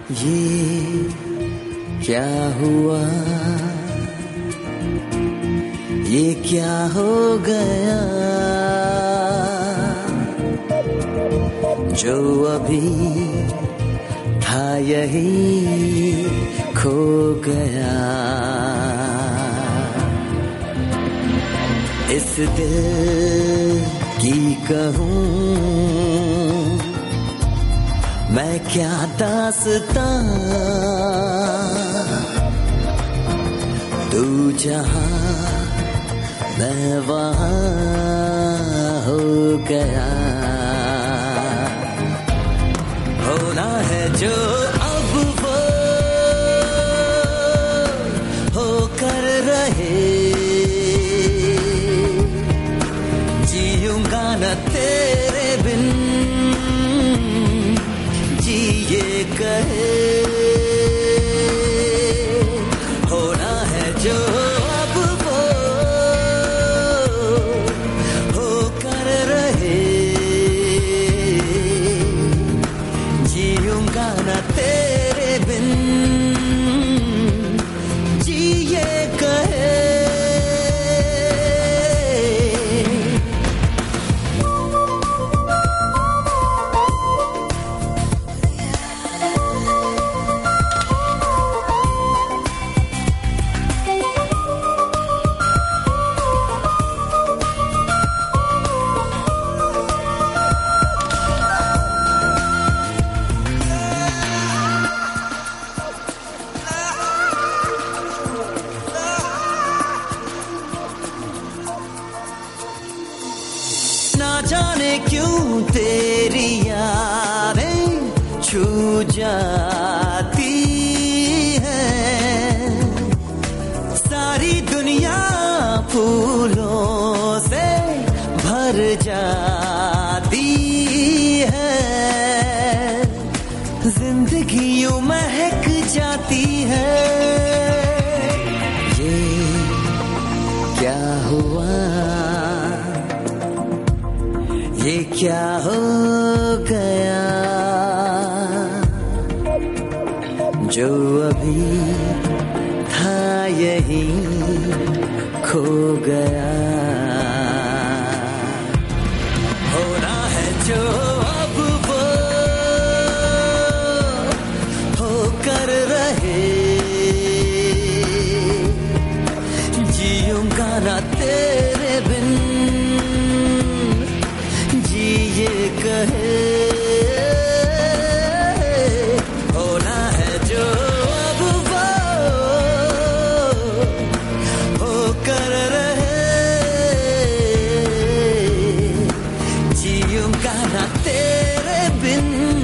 ये क्या हुआ, ये क्या हो गया, जो अभी था यही खो गया। इस दिल की कहूँ मैं क्या दास्तां, तू जहाँ मैं वहाँ हो गया। होना है जो अब वो होकर रहे, जीऊंगा न तेरे बिन, जिए कहे। होना है जो अब वो होकर रहे, जीऊंगा न तेरे बिन, जिए कहे। ना जाने क्यों तेरी यादें छू जाती हैं, सारी दुनिया फूलों से भर जाती है, जिंदगी यूं महक जाती है। ये क्या हुआ, ये क्या हो गया, जो अभी था यही खो गया। होना है जो अब वो होकर रहे, जीऊंगा ना तेरे बिन, जिए कहे। होना है जो अब वो होकर रहे, जीऊंगा ना तेरे बिन।